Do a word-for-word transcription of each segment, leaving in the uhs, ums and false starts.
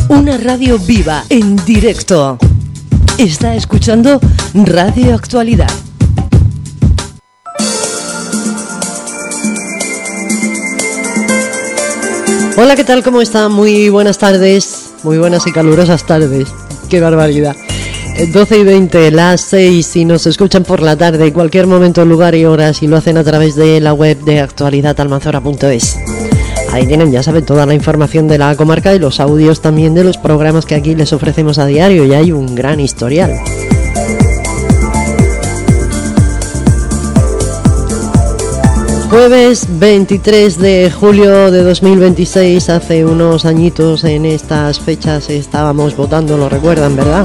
Una radio viva, en directo. Está escuchando Radio Actualidad. Hola, ¿qué tal? ¿Cómo está? Muy buenas tardes, muy buenas y calurosas tardes. ¡Qué barbaridad! doce y veinte, las seis, si nos escuchan por la tarde, cualquier momento, lugar y hora, si lo hacen a través de la web de actualidad almanzora punto es. Ahí tienen, ya saben, toda la información de la comarca y los audios también de los programas que aquí les ofrecemos a diario, y hay un gran historial. Jueves veintitrés de julio de dos mil veintiséis, hace unos añitos en estas fechas estábamos votando, lo recuerdan, ¿verdad?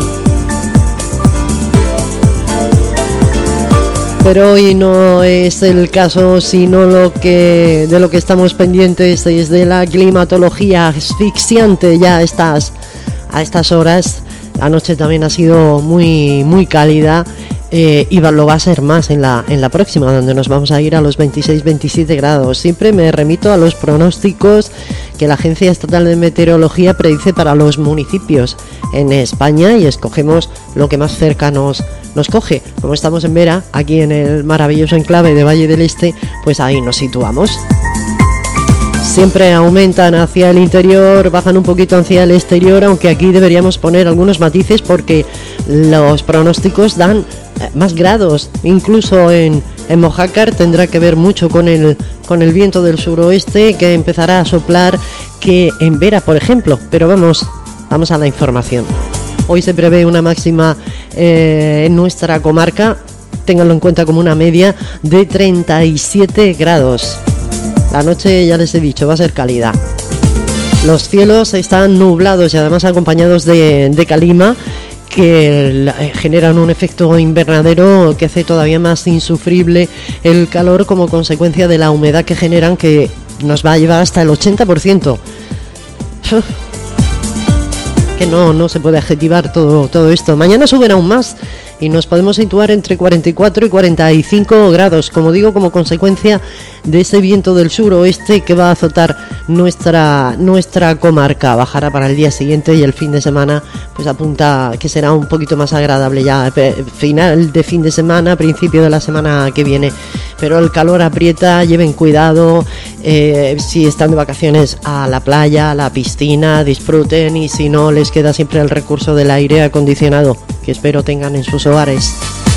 Pero hoy no es el caso, sino lo que de lo que estamos pendientes es de la climatología asfixiante ya a estas, a estas horas. Anoche también ha sido muy, muy cálida. Eh, y lo va a ser más en la, en la próxima, donde nos vamos a ir a los veintiséis veintisiete grados. Siempre me remito a los pronósticos que la Agencia Estatal de Meteorología predice para los municipios en España, y escogemos lo que más cerca nos, nos coge. Como estamos en Vera, aquí en el maravilloso enclave de Valle del Este, pues ahí nos situamos. Siempre aumentan hacia el interior, bajan un poquito hacia el exterior, aunque aquí deberíamos poner algunos matices porque los pronósticos dan más grados. Incluso en, en Mojácar tendrá que ver mucho con el, con el viento del suroeste que empezará a soplar que en Vera, por ejemplo. Pero vamos, vamos a la información. Hoy se prevé una máxima eh, en nuestra comarca, ténganlo en cuenta como una media, de treinta y siete grados. La noche, ya les he dicho, va a ser cálida. Los cielos están nublados y además acompañados de, de calima, que generan un efecto invernadero que hace todavía más insufrible el calor como consecuencia de la humedad que generan, que nos va a llevar hasta el ochenta por ciento. Que no, no se puede adjetivar todo, todo esto. Mañana suben aún más y nos podemos situar entre cuarenta y cuatro y cuarenta y cinco grados, como digo, como consecuencia de ese viento del suroeste que va a azotar nuestra, nuestra comarca. Bajará para el día siguiente y el fin de semana pues apunta que será un poquito más agradable ya final de fin de semana, principio de la semana que viene. Pero el calor aprieta, lleven cuidado, eh, si están de vacaciones, a la playa, a la piscina, disfruten, y si no, les queda siempre el recurso del aire acondicionado, que espero tengan en sus hogares.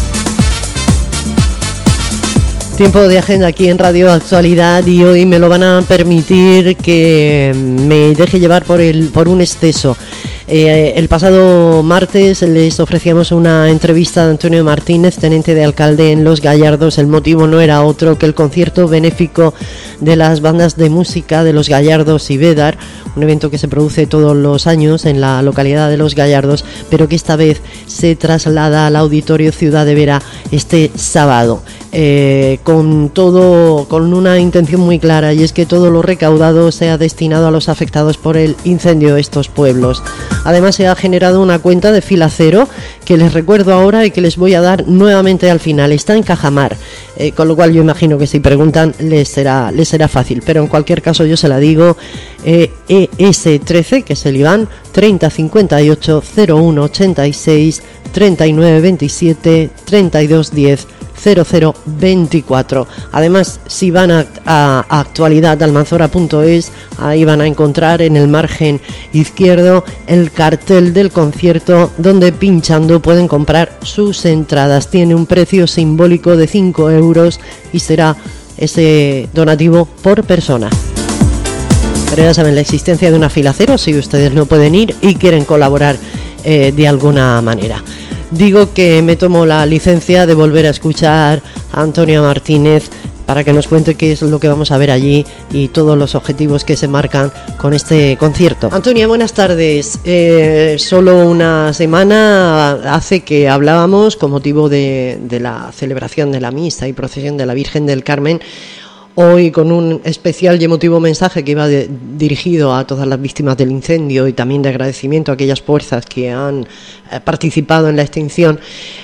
Tiempo de agenda aquí en Radio Actualidad, y hoy me lo van a permitir que me deje llevar por el por un exceso. Eh, el pasado martes les ofrecíamos una entrevista de Antonio Martínez, teniente de alcalde en Los Gallardos. El motivo no era otro que el concierto benéfico de las bandas de música de Los Gallardos y Bédar, un evento que se produce todos los años en la localidad de Los Gallardos, pero que esta vez se traslada al Auditorio Ciudad de Vera este sábado. Eh, con todo, con una intención muy clara, y es que todo lo recaudado sea destinado a los afectados por el incendio de estos pueblos. Además, se ha generado una cuenta de Fila Cero que les recuerdo ahora y que les voy a dar nuevamente al final. Está en Cajamar, eh, con lo cual yo imagino que si preguntan les será, les será fácil, pero en cualquier caso yo se la digo. eh, E S trece, que es el I B A N, treinta cincuenta y ocho cero uno ochenta y seis treinta y nueve veintisiete treinta y dos diez cero cero veinticuatro. Además, si van a, a, a actualidad almanzora punto es, ahí van a encontrar en el margen izquierdo el cartel del concierto, donde pinchando pueden comprar sus entradas. Tiene un precio simbólico de cinco euros y será ese donativo por persona. Pero ya saben la existencia de una Fila Cero si ustedes no pueden ir y quieren colaborar eh, de alguna manera. Digo que me tomo la licencia de volver a escuchar a Antonio Martínez para que nos cuente qué es lo que vamos a ver allí y todos los objetivos que se marcan con este concierto. Antonia, buenas tardes. Eh, solo una semana hace que hablábamos con motivo de, de la celebración de la misa y procesión de la Virgen del Carmen. hoy con un especial y emotivo mensaje que iba de, dirigido a todas las víctimas del incendio y también de agradecimiento a aquellas fuerzas que han eh, participado en la extinción.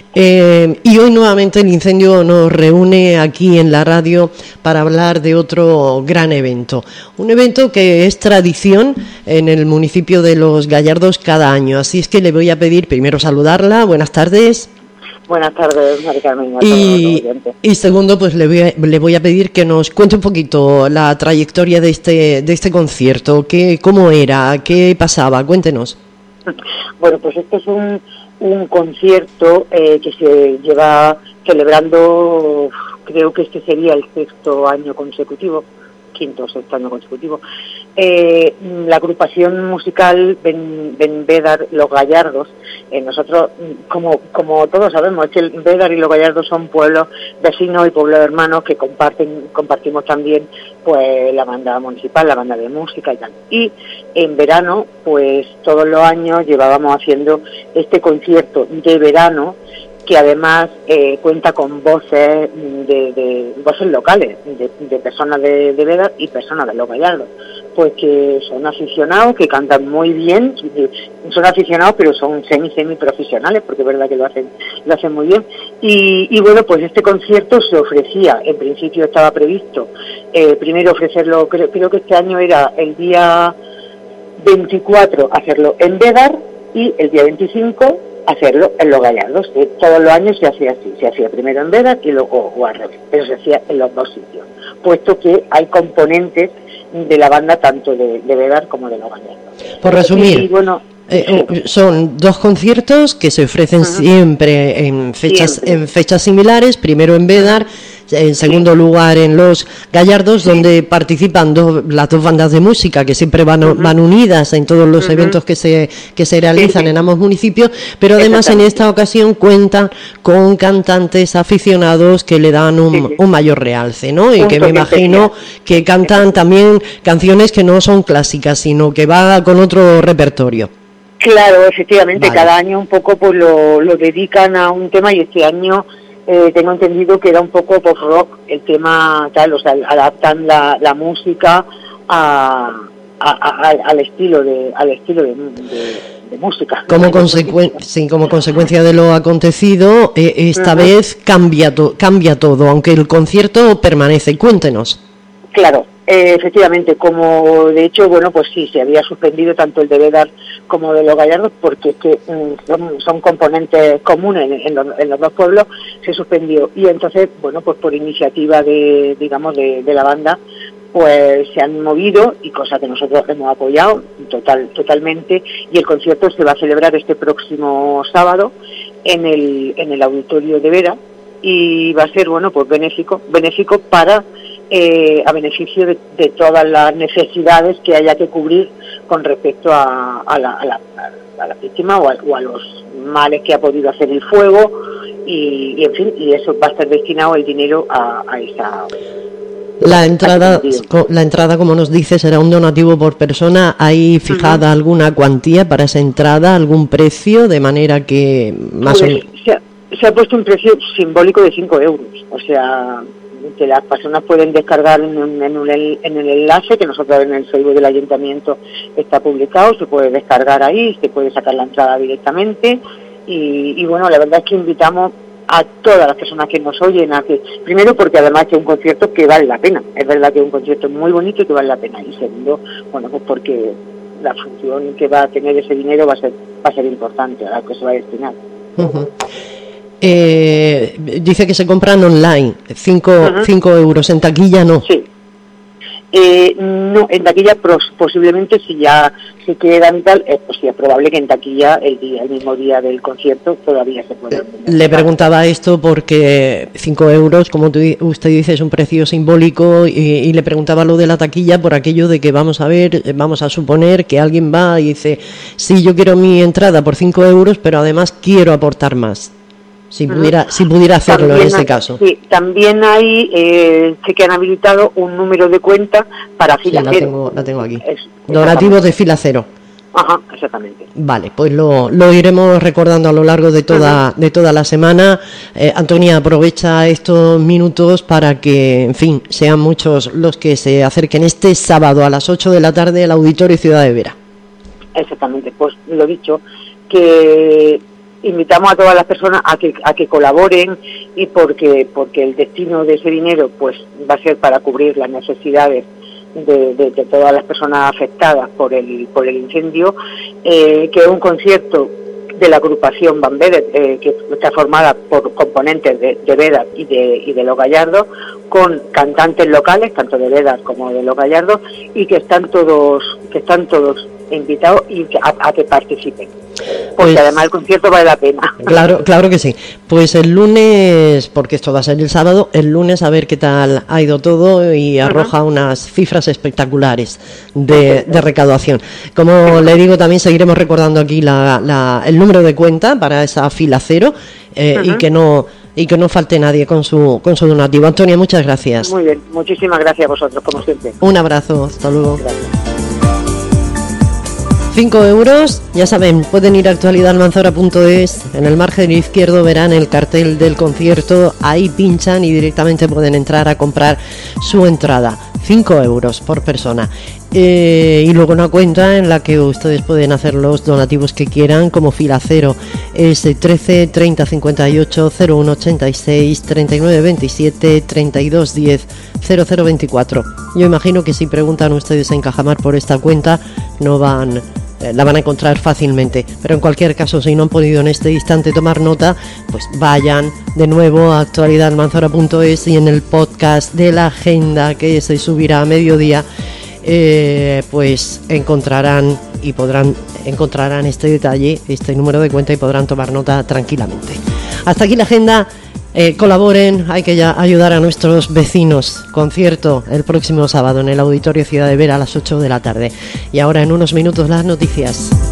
Eh, y hoy nuevamente el incendio nos reúne aquí en la radio para hablar de otro gran evento. Un evento que es tradición en el municipio de Los Gallardos cada año. Así es que le voy a pedir primero saludarla. Buenas tardes. Buenas tardes, María Carmen. Y, y segundo, pues le voy, a, le voy a pedir que nos cuente un poquito la trayectoria de este de este concierto. ¿Qué, cómo era? ¿Qué pasaba? Cuéntenos. Bueno, pues este es un, un concierto eh, que se lleva celebrando, creo que este sería el sexto año consecutivo, quinto o sexto año consecutivo. Eh, la agrupación musical Ben, Ben Bédar Los Gallardos, eh, nosotros, como como todos sabemos, es que el Bédar y Los Gallardos son pueblos vecinos y pueblos hermanos que comparten compartimos también pues la banda municipal, la banda de música y tal. Y en verano, pues todos los años llevábamos haciendo este concierto de verano, que además eh, cuenta con voces de, de voces locales, de, de personas de, de Bédar y personas de Los Gallardos, pues que son aficionados, que cantan muy bien, son aficionados pero son semi semi profesionales, porque es verdad que lo hacen lo hacen muy bien. Y, y bueno, pues este concierto se ofrecía, en principio estaba previsto eh, primero ofrecerlo, creo, creo que este año era el día veinticuatro hacerlo en Bédar y el día veinticinco hacerlo en Los Gallardos. Eh, todos los años se hacía así, se hacía primero en Bédar y luego o al revés, pero se hacía en los dos sitios, puesto que hay componentes de la banda tanto de, de Bédar como de Los Gallardos. Por resumir, y, y bueno, eh, sí. son dos conciertos que se ofrecen uh-huh. siempre en fechas siempre. en fechas similares, primero en Bédar, en segundo sí. lugar en Los Gallardos, sí. donde participan dos, las dos bandas de música que siempre van, uh-huh. van unidas en todos los uh-huh. eventos que se que se realizan sí, sí. en ambos municipios, pero además en esta ocasión cuentan con cantantes aficionados que le dan un, sí, sí. un mayor realce, ¿no? Y un que me imagino especial. que cantan también canciones que no son clásicas, sino que va con otro repertorio. Claro, efectivamente, vale. cada año un poco pues lo, lo dedican a un tema, y este año Eh, tengo entendido que era un poco post rock el tema tal, o sea, adaptan la, la música a, a, a, al estilo de al estilo de, de, de música. Como consecuencia, sí, como consecuencia de lo acontecido, eh, esta uh-huh. vez cambia to, cambia todo, aunque el concierto permanece. Cuéntenos. Claro. Eh, efectivamente, como de hecho, bueno, pues sí, se había suspendido tanto el de Bédar como de Los Gallardos, porque es que mm, son, son componentes comunes en, en, los, en los dos pueblos, se suspendió. Y entonces, bueno, pues por iniciativa de, digamos, de, de la banda, pues se han movido, y cosa que nosotros hemos apoyado total, totalmente, y el concierto se va a celebrar este próximo sábado en el, en el auditorio de Vera, y va a ser, bueno, pues benéfico, benéfico para... Eh, a beneficio de, de todas las necesidades que haya que cubrir con respecto a, a, la, a, la, a la víctima o a, o a los males que ha podido hacer el fuego, y, y en fin, y eso va a estar destinado el dinero a, a esa... La entrada, la entrada, como nos dice, será un donativo por persona. ¿Hay fijada uh-huh. alguna cuantía para esa entrada, algún precio, de manera que más pues, o menos... Se ha, se ha puesto un precio simbólico de cinco euros, o sea... que las personas pueden descargar en, un, en, un, en el enlace que nosotros en el Facebook del Ayuntamiento está publicado, se puede descargar ahí, se puede sacar la entrada directamente, y, y bueno, la verdad es que invitamos a todas las personas que nos oyen a que, primero porque además que es un concierto que vale la pena, es verdad que es un concierto muy bonito y que vale la pena, y segundo, bueno, pues porque la función que va a tener ese dinero va a ser va a ser importante a la que se va a destinar. Uh-huh. Eh, dice que se compran online, cinco uh-huh. euros, en taquilla no. Sí. Eh, no, en taquilla pros, posiblemente si ya se quedan y tal, eh, pues sí, es probable que en taquilla el día, el mismo día del concierto todavía se pueda. Le preguntaba esto porque cinco euros, como tú, usted dice, es un precio simbólico, y, y le preguntaba lo de la taquilla por aquello de que vamos a ver, vamos a suponer que alguien va y dice, sí, yo quiero mi entrada por cinco euros, pero además quiero aportar más. Si pudiera, si pudiera hacerlo también en este hay, caso. Sí, también hay, eh, sí que han habilitado un número de cuenta para fila sí, cero. La tengo, la tengo aquí. Es, Donativos de fila cero. Ajá, exactamente. Vale, pues lo, lo iremos recordando a lo largo de toda, uh-huh. de toda la semana. Eh, Antonia, aprovecha estos minutos para que, en fin, sean muchos los que se acerquen este sábado a las ocho de la tarde al Auditorio Ciudad de Vera. Exactamente, pues lo dicho, que invitamos a todas las personas a que a que colaboren, y porque porque el destino de ese dinero pues va a ser para cubrir las necesidades de, de, de todas las personas afectadas por el por el incendio, eh, que es un concierto de la agrupación Van Vedet, eh, que está formada por componentes de, de Vedas y de, y de Los Gallardos, con cantantes locales, tanto de Vedas como de Los Gallardos, y que están todos que están todos invitados y a, a que participen, porque pues, además el concierto vale la pena. Claro, claro que sí. Pues el lunes, porque esto va a ser el sábado, el lunes a ver qué tal ha ido todo y arroja uh-huh. unas cifras espectaculares de, de recaudación. Como le digo, también seguiremos recordando aquí la, la, el número de cuenta para esa fila cero, eh, uh-huh. y que no y que no falte nadie con su con su donativo. Antonia, muchas gracias. Muy bien, muchísimas gracias a vosotros, como siempre. Un abrazo, hasta luego. Gracias. cinco euros, ya saben, pueden ir a actualidad almanzora punto es, en el margen izquierdo verán el cartel del concierto, ahí pinchan y directamente pueden entrar a comprar su entrada, cinco euros por persona. Eh, y luego una cuenta en la que ustedes pueden hacer los donativos que quieran, como fila cero, es trece treinta cincuenta y ocho cero uno ochenta y seis treinta y nueve veintisiete treinta y dos diez cero cero veinticuatro. Yo imagino que si preguntan ustedes en Cajamar por esta cuenta no van eh, la van a encontrar fácilmente, pero en cualquier caso, si no han podido en este instante tomar nota, pues vayan de nuevo a actualidad almanzora punto es y en el podcast de la agenda que se subirá a mediodía, Eh, pues encontrarán y podrán encontrarán este detalle, este número de cuenta, y podrán tomar nota tranquilamente. Hasta aquí la agenda. Eh, colaboren, hay que ya ayudar a nuestros vecinos. Concierto el próximo sábado en el Auditorio Ciudad de Vera a las ocho de la tarde. Y ahora en unos minutos las noticias.